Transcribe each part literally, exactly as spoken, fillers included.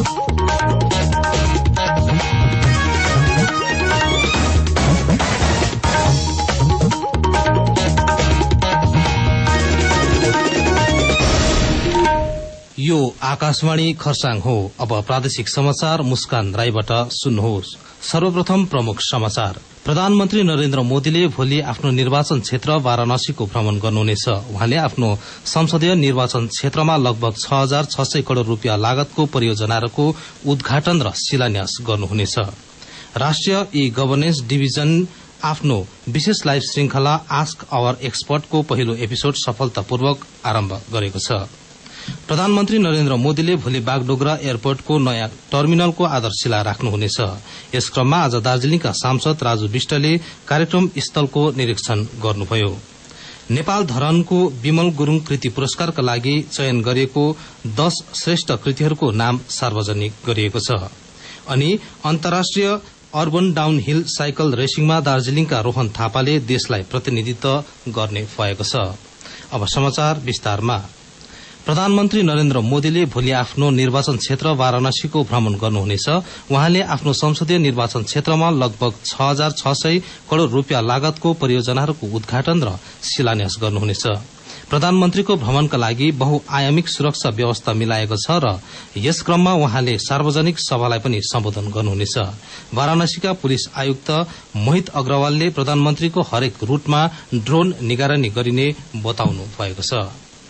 यो आकाशवाणी खरसाङ हो। अब प्रादेशिक समाचार मुस्कान राईबाट सुन्नुहोस्। सर्वप्रथम प्रमुख समाचार। प्रधानमन्त्री नरेन्द्र मोदीले भोलि आफ्नो निर्वाचन क्षेत्र वाराणसीको भ्रमण गर्नुहुनेछ। उहाँले आफ्नो संसदीय निर्वाचन क्षेत्रमा लगभग छ हजार छ सय करोड़ रूपियाँ लागतको परियोजनाहरूको उद्घाटन र शिलान्यास गर्नुहुनेछ। राष्ट्रिय ई गभर्नेन्स डिभिजन आफ्नो विशेष लाइभ श्रृंखला आस्क आवर एक्सपर्टको पहिलो एपिसोड सफलतापूर्वक आरम्भ गरेको छ। प्रधानमन्त्री नरेन्द्र मोदीले भोलि बागडोगरा एयरपोर्टको नयाँ टर्मिनलको आधारशिला राख्नुहुनेछ। यस क्रममा आज दार्जीलिङका सांसद राजु विष्टले कार्यक्रम स्थलको निरीक्षण गर्नुभयो। नेपाल धरानको विमल गुरूङ कृति पुरस्कारका लागि चयन गरिएको दश श्रेष्ठ कृतिहरूको नाम सार्वजनिक गरिएको छ। अनि अन्तर्राष्ट्रिय अर्बन डाउनहिल साइकल रेसिङमा दार्जीलिङका रोहन थापाले देशलाई प्रतिनिधित्व गर्ने भएको छ। अब समाचार विस्तारमा। प्रधानमन्त्री नरेन्द्र मोदीले भोलि आफ्नो निर्वाचन क्षेत्र वाराणसीको भ्रमण गर्नुहुनेछ। उहाँले आफ्नो संसदीय निर्वाचन क्षेत्रमा लगभग छ हजार छ सय करोड़ रूपियाँ लागतको परियोजनाहरूको उद्घाटन र शिलान्यास गर्नुहुनेछ। प्रधानमन्त्रीको भ्रमणका लागि बहुआयामिक सुरक्षा व्यवस्था मिलाएको छ र यस क्रममा उहाँले सार्वजनिक सभालाई पनि सम्बोधन गर्नुहुनेछ। वाराणसीका पुलिस आयुक्त मोहित अग्रवालले प्रधानमन्त्रीको हरेक रूटमा ड्रोन निगरानी गरिने बताउनु भएको छ।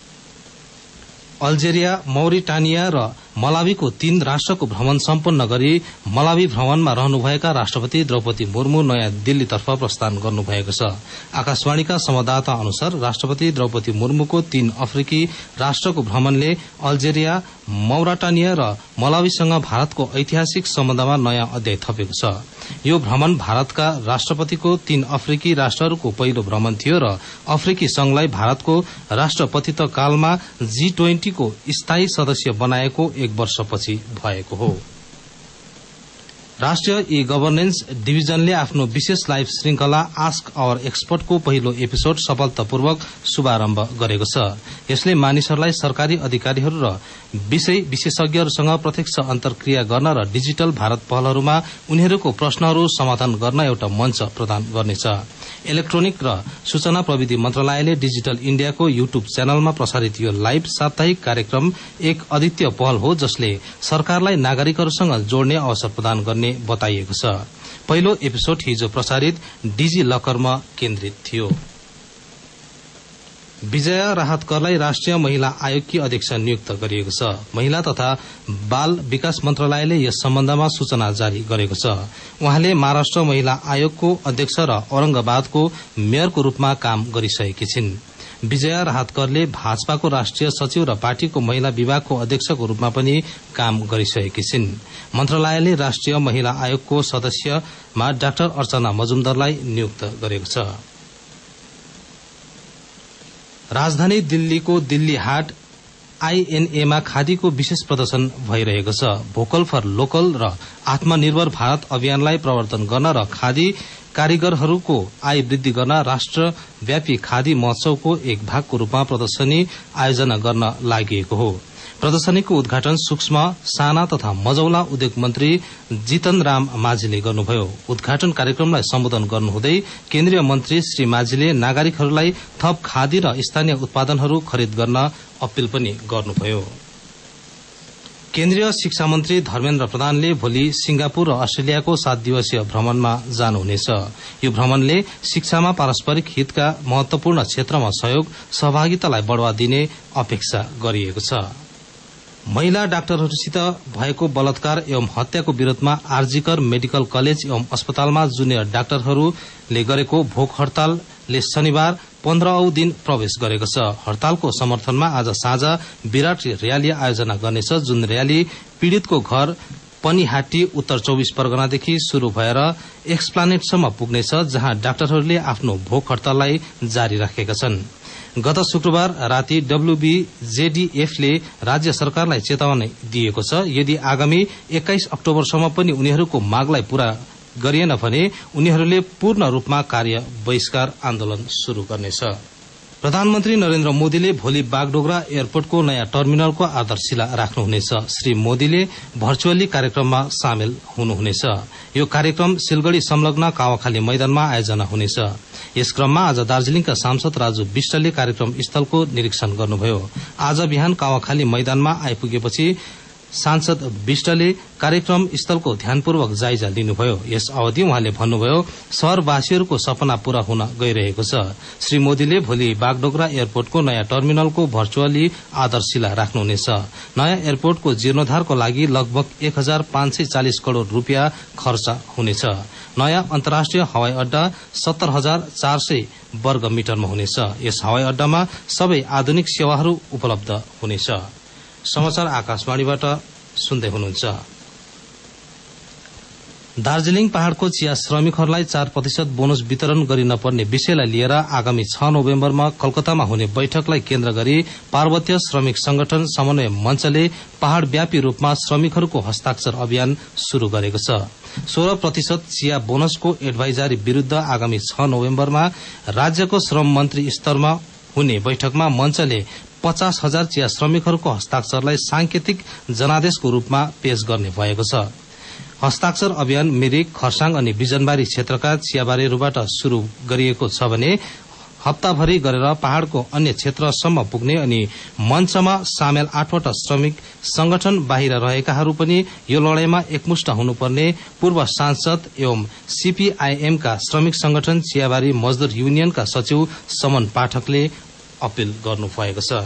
अल्जेरिया, मौरिटानिया र मलावीको तीन राष्ट्रको भ्रमण सम्पन्न गरी मलावी भ्रमणमा रहनुभएका राष्ट्रपति द्रौपदी मुर्मू नयाँ दिल्लीतर्फ प्रस्थान गर्नुभएको छ। आकाशवाणीका संवाददाता अनुसार राष्ट्रपति द्रौपदी मुर्मूको तीन अफ्रिकी राष्ट्रको भ्रमणले अल्जेरिया, मौरिटानिया र मलावीसँग भारतको ऐतिहासिक सम्बन्धमा नयाँ अध्याय थपेको छ। यो भ्रमण भारतका राष्ट्रपतिको तीन अफ्रिकी राष्ट्रहरूको पहिलो भ्रमण थियो र अफ्रिकी संघलाई भारतको राष्ट्रपतित्व कालमा जी ट्वेन्टीको स्थायी सदस्य बनाएको एक वर्षपछि भएको हो। राष्ट्रिय ई गभर्नेन्स डिभिजनले आफ्नो विशेष लाइभ श्रृंखला आस्क आवर एक्सपर्टको पहिलो एपिसोड सफलतापूर्वक शुभारम्भ गरेको छ। यसले मानिसहरूलाई सरकारी अधिकारीहरू र विषय विशेषज्ञहरूसँग प्रत्यक्ष अन्तर्क्रिया गर्न र डिजिटल भारत पहलहरूमा उनीहरूको प्रश्नहरू समाधान गर्न एउटा मञ्च प्रदान गर्नेछ। इलेक्ट्रोनिक र सूचना प्रविधि मन्त्रालयले डिजिटल इण्डियाको यूट्यूब च्यानलमा प्रसारित यो लाइभ साप्ताहिक कार्यक्रम एक अद्वितीय पहल हो, जसले सरकारलाई नागरिकहरूसँग जोड्ने अवसर प्रदान गर्ने बताइएको छ। पहिलो एपिसोड हिजो प्रसारित डिजी लकरमा केन्द्रित थियो। विजया राहत करलाई राष्ट्रिय महिला आयोगकी अध्यक्ष नियुक्त गरिएको छ। महिला तथा बाल विकास मन्त्रालयले यस सम्बन्धमा सूचना जारी गरेको छ। उहाँले महाराष्ट्र महिला आयोगको अध्यक्ष र औरंगाबादको मेयरको रूपमा काम गरिसकेकी छिन्। विजया राहतकरले भाजपाको राष्ट्रिय सचिव र पार्टीको महिला विभागको अध्यक्षको रूपमा पनि काम गरिसकेकी छिन्। मन्त्रालयले राष्ट्रिय महिला आयोगको सदस्यमा डाक्टर अर्चना मजुमदारलाई नियुक्त गरेको छ। राजधानी दिल्लीको दिल्ली हाट आईएनएमा खादीको विशेष प्रदर्शन भइरहेको छ। भोकल फर लोकल र आत्मनिर्भर भारत अभियानलाई प्रवर्तन गर्न र खादी कारीगरहरूको आय वृद्धि गर्न राष्ट्रव्यापी खादी महोत्सवको एक भागको रूपमा प्रदर्शनी आयोजना गर्न लागि हो। प्रदर्शनीको उद्घाटन सूक्ष्म, साना तथा मझौला उद्योग मन्त्री जीतन राम माझीले गर्नुभयो। उद्घाटन कार्यक्रमलाई सम्बोधन गर्नुहुँदै केन्द्रीय मन्त्री श्री माझीले नागरिकहरूलाई थप खादी र स्थानीय उत्पादनहरू खरिद गर्न अपील पनि गर्नुभयो। केन्द्रीय शिक्षा मन्त्री धर्मेन्द्र प्रधानले भोलि सिंगापुर र अस्ट्रेलियाको सात दिवसीय भ्रमणमा जानुहुनेछ। यो भ्रमणले शिक्षामा पारस्परिक हितका महत्वपूर्ण क्षेत्रमा सहयोग सहभागितालाई बढ़ावा दिने अपेक्षा गरिएको छ। महिला डाक्टरहरूसित भएको बलात्कार एवं हत्याको विरोधमा आरजीकर मेडिकल कलेज एवं अस्पतालमा जुनियर डाक्टरहरूले गरेको भोक हड़तालले शनिबार पन्ध्रौं दिन प्रवेश गरेको छ। हड़तालको समर्थनमा आज साँझ विराट रयाली आयोजना गर्नेछ, जुन रयाली पीड़ितको घर पनिहाटी उत्तर चौबिस परगनादेखि शुरू भएर एक्सप्लानेटसम्म पुग्नेछ, जहाँ डाक्टरहरूले आफ्नो भोक हड़ताललाई जारी राखेका छन्। गत शुक्रबार राति डब्ल्यूबीजेडीएफले राज्य सरकारलाई चेतावनी दिएको छ, यदि आगामी एक्काइस अक्टोबरसम्म पनि उनीहरूको मागलाई पूरा गरिएन भने उनीहरूले पूर्ण रूपमा कार्य बहिष्कार आन्दोलन शुरू गर्नेछ। प्रधानमन्त्री नरेन्द्र मोदीले भोलि बागडोगरा एयरपोर्टको नयाँ टर्मिनलको आधारशिला राख्नुहुनेछ। श्री मोदीले भर्चुअली कार्यक्रममा सामेल हुनुहुनेछ। यो कार्यक्रम सिलगढ़ी संलग्न कावाखाली मैदानमा आयोजना हुनेछ। यस क्रममा आज दार्जीलिङका सांसद राजु विष्टले कार्यक्रम स्थलको निरीक्षण गर्नुभयो। आज बिहान कावाखाली मैदानमा आइपुगेपछि सांसद विष्टले कार्यक्रम स्थलको ध्यानपूर्वक जायजा लिनुभयो। यस अवधि उहाँले भन्नुभयो, शहरवासीहरूको सपना पूरा हुन गइरहेको छ। श्री मोदीले भोलि बागडोगरा एयरपोर्टको नयाँ टर्मिनलको भर्चुअली आधारशिला राख्नुहुनेछ। नयाँ एयरपोर्टको जीर्णोद्धारको लागि लगभग एक हजार पाँच सय चालिस करोड़ रूपियाँ खर्च हुनेछ। नयाँ अन्तर्राष्ट्रिय हवाई अड्डा सत्तर हजार चार सय वर्ग मिटरमा हुनेछ। यस हवाई अड्डामा सबै आधुनिक सेवाहरू उपलब्ध हुनेछ। समाचार आकाशवाणीबाट सुन्दै हुनुहुन्छ। दार्जीलिङ पहाड़को चिया श्रमिकहरूलाई चार प्रतिशत बोनस वितरण गरिन पर्ने विषयलाई लिएर आगामी छ नोभेम्बरमा कलकत्तामा हुने बैठकलाई केन्द्र गरी पार्वत्य श्रमिक संगठन समन्वय मञ्चले पहाड़व्यापी रूपमा श्रमिकहरूको हस्ताक्षर अभियान शुरू गरेको छ। सोह्र प्रतिशत चिया बोनसको एडभाइजरी विरूद्ध आगामी छ नोभेम्बरमा राज्यको श्रम मन्त्री स्तरमा हुने बैठकमा मञ्चले पचास हजार चिया श्रमिकहरूको हस्ताक्षरलाई सांकेतिक जनादेशको रूपमा पेश गर्ने भएको छ। हस्ताक्षर अभियान मिरिक, खरसाङ अनि बिजनबारी क्षेत्रका चियाबारीहरूबाट शुरू गरिएको छ भने हप्ताभरि गरेर पहाड़को अन्य क्षेत्रसम्म पुग्ने अनि मञ्चमा सामेल आठवटा श्रमिक संगठन बाहिर रहेकाहरू पनि यो लड़ाईमा एकमुष्ट हुनुपर्ने पूर्व सांसद एवं सीपीआईएम का श्रमिक संगठन चियाबारी मजदूर युनियनका सचिव समन पाठकले अपील गर्नुभएको छ।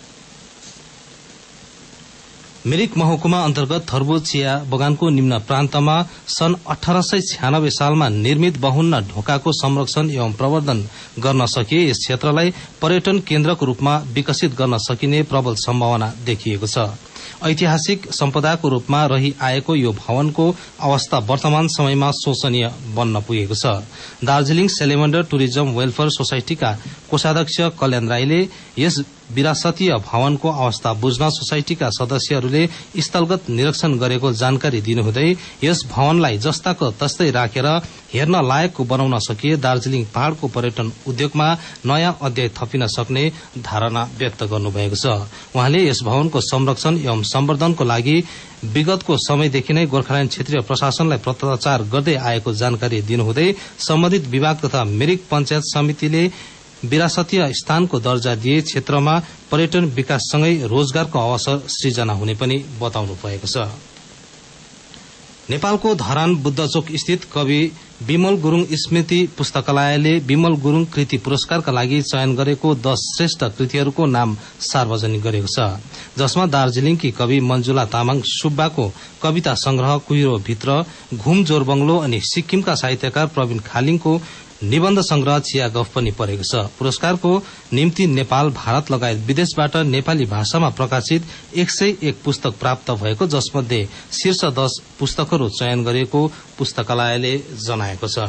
मिरिक महकुमा अन्तर्गत थर्बो चिया बगानको निम्न प्रान्तमा सन् अठारह सय छ्यानब्बे सालमा निर्मित बहुन्न ढोकाको संरक्षण एवं प्रवर्धन गर्न सकिए यस क्षेत्रलाई पर्यटन केन्द्रको रूपमा विकसित गर्न सकिने प्रबल सम्भावना देखिएको छ। ऐतिहासिक सम्पदाको रूपमा रही आएको यो भवनको अवस्था वर्तमान समयमा शोचनीय बन्न पुगेको छ। दार्जीलिङ सेलेमण्डर टुरिज्म वेलफेयर सोसाइटीका कोषाध्यक्ष कल्याण राईले यस विरासतीय भवनको अवस्था बुझ्न सोसाइटीका सदस्यहरूले स्थलगत निरीक्षण गरेको जानकारी दिनुहुँदै यस भवनलाई जस्ताको तस्तै राखेर हेर्न लायकको बनाउन सकिए दार्जीलिङ पहाड़को पर्यटन उद्योगमा नयाँ अध्याय थपिन सक्ने धारणा व्यक्त गर्नुभएको छ। उहाँले यस भवनको संरक्षण एवं सम्वर्धनको लागि विगतको समयदेखि नै गोर्खाल्याण्ड क्षेत्रीय प्रशासनलाई पत्राचार गर्दै आएको जानकारी दिनुहुँदै सम्बन्धित विभाग तथा मिरिक पञ्चायत समितिले विरासतीय स्थानको दर्जा दिए क्षेत्रमा पर्यटन विकाससँगै रोजगारको अवसर सृजना हुने पनि बताउनु भएको छ। नेपालको धरान बुद्धचोक स्थित कवि विमल गुरूङ स्मृति पुस्तकालयले विमल गुरूङ कृति पुरस्कारका लागि चयन गरेको दश श्रेष्ठ कृतिहरूको नाम सार्वजनिक गरेको छ, जसमा दार्जीलिङकी कवि मञ्जुला तामाङ सुब्बाको कविता संग्रह कुहिरो भित्र, घुम जोरबंगलो अनि सिक्किमका साहित्यकार प्रवीण खालिङको निबन्ध संग्रह चिया गफ पनि परेको छ। पुरस्कारको निम्ति नेपाल, भारत लगायत विदेशबाट नेपाली भाषामा प्रकाशित एक सय एक पुस्तक प्राप्त भएको, जसमध्ये शीर्ष दश पुस्तकहरू चयन गरिएको पुस्तकालयले जनाएको छ।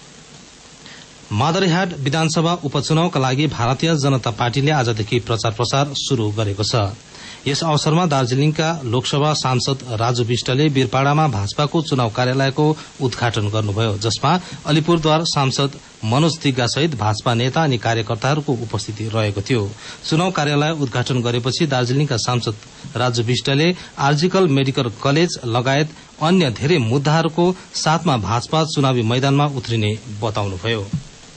मादरीहाट विधानसभा उपचुनावका लागि भारतीय जनता पार्टीले आजदेखि प्रचार प्रसार शुरू गरेको छ। यस अवसरमा दार्जीलिङका लोकसभा सांसद राजु विष्टले बीरपाडामा भाजपाको चुनाव कार्यालयको उद्घाटन गर्नुभयो, जसमा अलिपुरद्वार सांसद मनोज तिग्गा सहित भाजपा नेता अनि कार्यकर्ताहरूको उपस्थिति रहेको थियो। चुनाव कार्यालय उद्घाटन गरेपछि दार्जीलिङका सांसद राजु विष्टले आर्जिकल मेडिकल कलेज लगायत अन्य धेरै मुद्दाहरूको साथमा भाजपा चुनावी मैदानमा उत्रिने बताउनुभयो।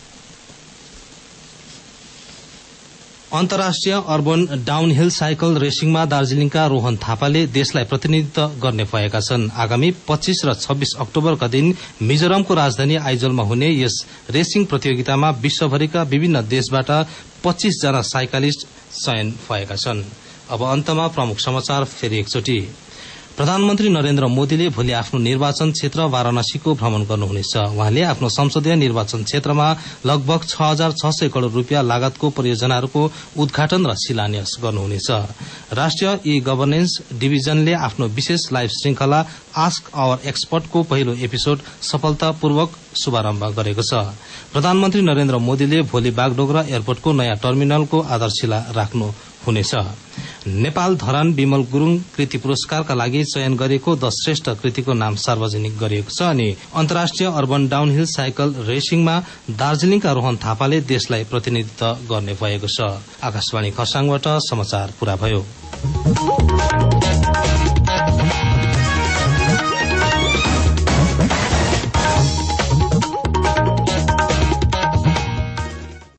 अन्तर्राष्ट्रिय अर्बन डाउनहिल साइकल रेसिङमा दार्जीलिङका रोहन थापाले देशलाई प्रतिनिधित्व गर्ने भएका छन्। आगामी पच्चीस र छब्बीस अक्टोबरका दिन मिजोरमको राजधानी आइजोलमा हुने यस रेसिङ प्रतियोगितामा विश्वभरिका विभिन्न देशबाट पच्चीस जना साइकलिस्ट चयन भएका छन्। अब अन्तमा प्रमुख समाचार फेरि एकचोटि। प्रधानमन्त्री नरेन्द्र मोदीले भोलि आफ्नो निर्वाचन क्षेत्र वाराणसीको भ्रमण गर्नुहुनेछ। उहाँले आफ्नो संसदीय निर्वाचन क्षेत्रमा लगभग छ हजार छ सय करोड़ रूपियाँ लागतको परियोजनाहरूको उद्घाटन र शिलान्यास गर्नुहुनेछ। राष्ट्रिय ई गभर्नेन्स डिभिजनले आफ्नो विशेष लाइभ श्रृंखला आस्क आवर एक्सपर्टको पहिलो एपिसोड सफलतापूर्वक शुभारम्भ गरेको छ। प्रधानमन्त्री नरेन्द्र मोदीले भोलि बागडोगरा एयरपोर्टको नयाँ टर्मिनलको आधारशिला राख्नु हुनेछ। नेपाल धरान विमल गुरूङ कृति पुरस्कारका लागि चयन गरेको दश श्रेष्ठ कृतिको नाम सार्वजनिक गरिएको छ अनि अन्तर्राष्ट्रिय अर्बन डाउनहिल साइकल रेसिङमा दार्जीलिङका रोहन थापाले देशलाई प्रतिनिधित्व गर्ने भएको छ। आकाशवाणी खरसाङबाट समाचार पूरा भयो।